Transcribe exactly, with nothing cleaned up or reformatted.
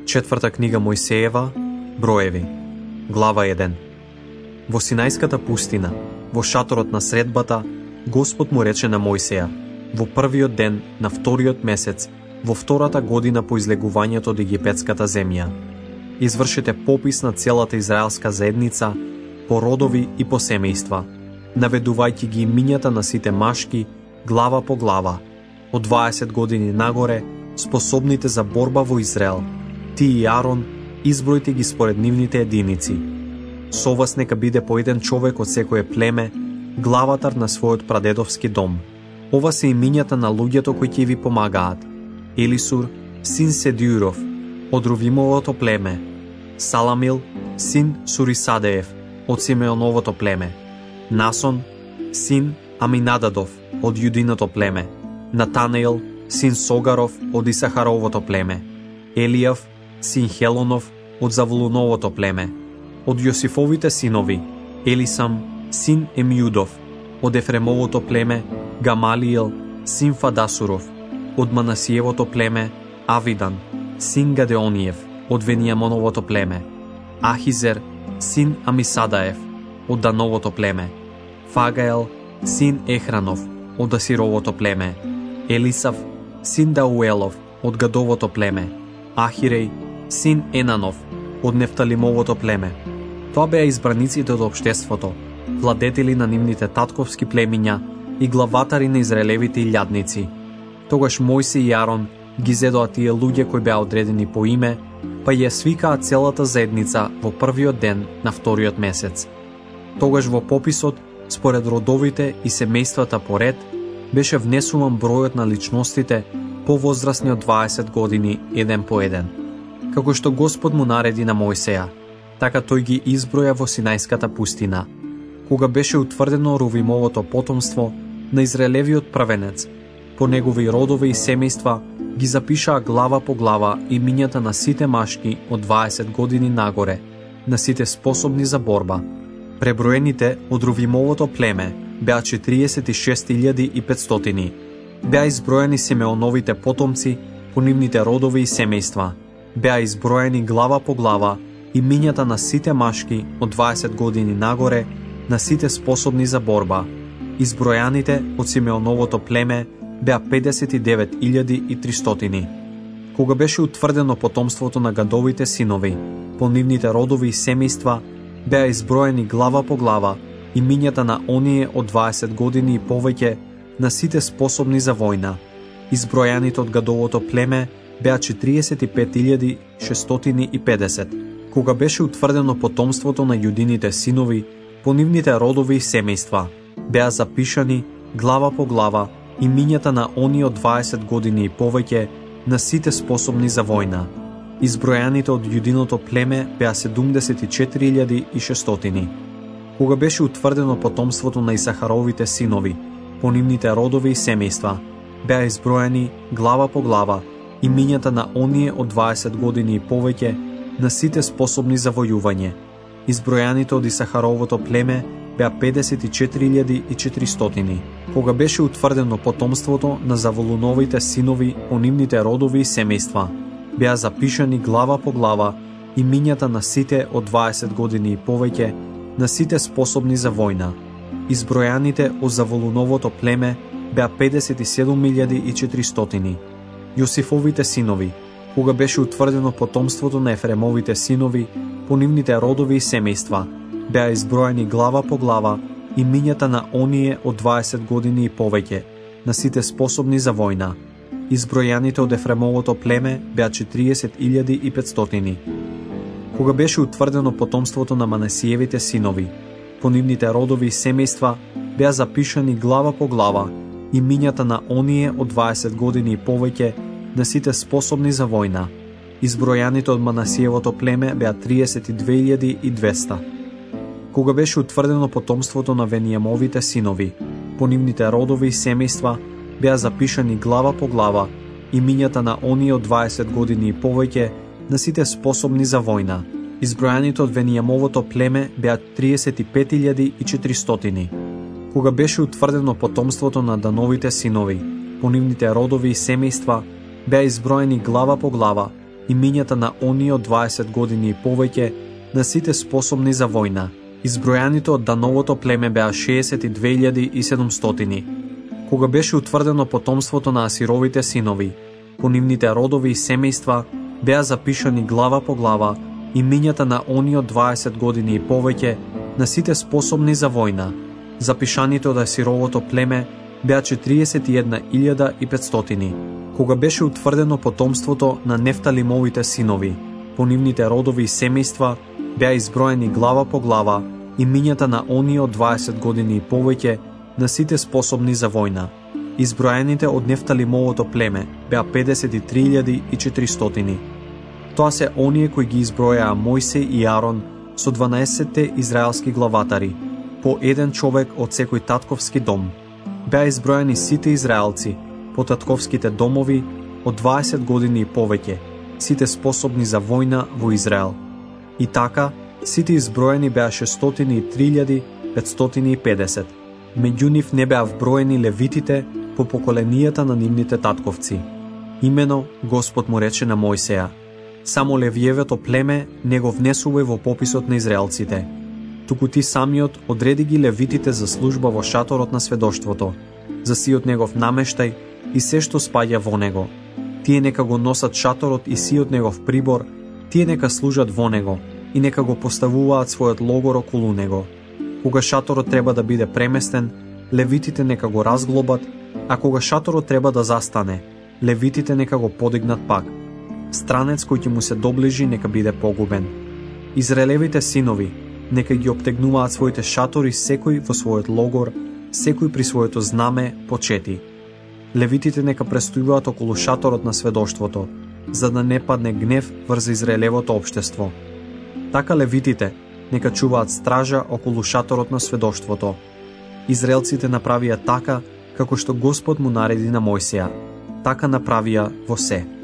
Четврта книга Мојсеева, Броеви, глава еден. Во Синајската пустина, во шаторот на средбата, Господ му рече на Мојсеја: во првиот ден на вториот месец, во втората година по излегувањето од египетската земја, извршете попис на целата израелска заедница по родови и по семејства, наведувајќи ги имињата на сите машки, глава по глава, од дваесет години нагоре, способните за борба во Израел. Ти и Арон избројте ги според нивните единици. Со вас нека биде по еден човек од секое племе, главатар на својот прадедовски дом. Ова се имињата на луѓето кои ќе ви помагаат: Елисур, син Седиуров, од Рувимовото племе; Саламил, син Сурисадеев, од Симеоновото племе; Насон, син Аминададов, од Јудиното племе; Натанаил, син Согаров, од Исахаровото племе; Елијав, син Хелонов, од Завулуновото племе; од Јосифовите синови: Елисам, син Емиудов, од Ефремовото племе; Гамалиел, син Фадасуров, од Манасиевото племе; Авидан, син Гадеониев, од Венијамоновото племе; Ахизер, син Амисадаев, од Дановото племе; Фагаел, син Ехранов, од Асировото племе; Елисав, син Дауелов, од Гадовото племе; Ахиреј, син Енанов, од Нефталимовото племе. Тоа беа избраниците од општеството, владетели на нивните татковски племиња и главатари на израелевите илјадници. Тогаш Мојсе и Арон ги зедоа тие луѓе кои беа одредени по име, па ја свикаа целата заедница во првиот ден на вториот месец. Тогаш во пописот, според родовите и семејствата по ред, беше внесуван бројот на личностите повозрасни од дваесет години еден по еден. Како што Господ му нареди на Мојсеја, така тој ги изброја во Синајската пустина, кога беше утврдено Рувимовото потомство на Израелевиот првенец. По негови родови и семејства ги запишаа глава по глава имињата на сите машки од дваесет години нагоре, на сите способни за борба. Преброените од Рувимовото племе беа четириесет и шест илјади и петстотини. Беа изброени Симеоновите потомци по нивните родови и семејства. Беа изброени глава по глава имињата на сите машки од дваесет години нагоре, на сите способни за борба. Избројаните од Симеоновото племе беа педесет и девет илјади и тристотини. Кога беше утврдено потомството на Гадовите синови, по нивните родови и семејства, беа изброени глава по глава имињата на оние од дваесет години и повеќе, на сите способни за војна. Избројаните од Гадовото племе беа четириесет и пет илјади шестстотини и педесет. Кога беше утврдено потомството на Јудините синови, по нивните родови и семејства, беа запишани глава по глава имињата на оние од дваесет години и повеќе, на сите способни за војна. Избројаните од Јудиното племе беа седумдесет и четири илјади и шестстотини. Кога беше утврдено потомството на Исахаровите синови, по нивните родови и семејства, беа изброени глава по глава имињата на оние од дваесет години и повеќе, на сите способни за војување. Избројаните од Исахаровото племе беа педесет и четири илјади и четиристотини. Кога беше утврдено потомството на Завулуновите синови по нивните родови и семејства, беа запишани глава по глава имињата на сите од дваесет години и повеќе, на сите способни за војна. Избројаните од Завулуновото племе беа педесет и седум илјади и четиристотини. Јосифовите синови, кога беше утврдено потомството на Ефремовите синови по нивните родови и семејства, беа изброени глава по глава имињата на оние од дваесет години и повеќе, на сите способни за војна. Избројаните од Ефремовото племе беа четириесет илјади и петстотини. Кога беше утврдено потомството на Манасиевите синови, по нивните родови и семејства, беа запишани глава по глава имињата на оние од дваесет години и повеќе, на сите способни за војна. Избројаните од Манасиевото племе беа триесет и две илјади и двеста. Кога беше утврдено потомството на Венијамовите синови, по нивните родови и семејства, беа запишани глава по глава имињата на оние од дваесет години и повеќе, на сите способни за војна. Избројаните од Венијамовото племе беа триесет и пет илјади и четиристотини. Кога беше утврдено потомството на Дановите синови, по нивните родови и семејства, беа изброени глава по глава имињата на оние од дваесет години и повеќе, на сите способни за војна. Избројаните од Дановото племе беа шеесет и две илјади и седумстотини. Кога беше утврдено потомството на Асировите синови, по нивните родови и семејства беа запишани глава по глава имињата на оние од дваесет години и повеќе, на сите способни за војна. Запишаните од Асировото племе беа четириесет и една илјада и петстотини. Кога беше утврдено потомството на Нефталимовите синови, по нивните родови и семејства беа изброени глава по глава имињата на оние од дваесет години и повеќе, на сите способни за војна. Изброените од Нефталимовото племе беа педесет и три илјади и четиристотини. Тоа се оние кои ги избројаа Мојсей и Арон со дванаесетте израелски главатари, по еден човек од секој татковски дом. Беа изброени сите израелци по татковските домови од дваесет години и повеќе, сите способни за војна во Израел. И така, сите изброени беа шестстотини и три илјади петстотини и педесет. Меѓу нив не беа вброени левитите по поколенијата на нивните татковци. Имено Господ му рече на Мојсеја: само Левиевото племе не го внесувај во пописот на израелците, туку ти самиот одреди ги левитите за служба во шаторот на сведоштвото, за сиот негов намештај и се што спаѓа во него. Тие нека го носат шаторот и сиот негов прибор, тие нека служат во него и нека го поставуваат својот логор околу него. Кога шаторот треба да биде преместен, левитите нека го разглобат, а кога шаторот треба да застане, левитите нека го подигнат пак. Странец кој ќе му се доближи нека биде погубен. Израелевите синови нека ги обтегнуваат своите шатори секој во својот логор, секој при своето знаме по чети. Левитите нека престојуваат околу шаторот на сведоштвото, за да не падне гнев врз Израелевото општество. Така левитите нека чуваат стража околу шаторот на сведоштвото. Израелците направија така како што Господ му нареди на Мојсеја. Така направија во се.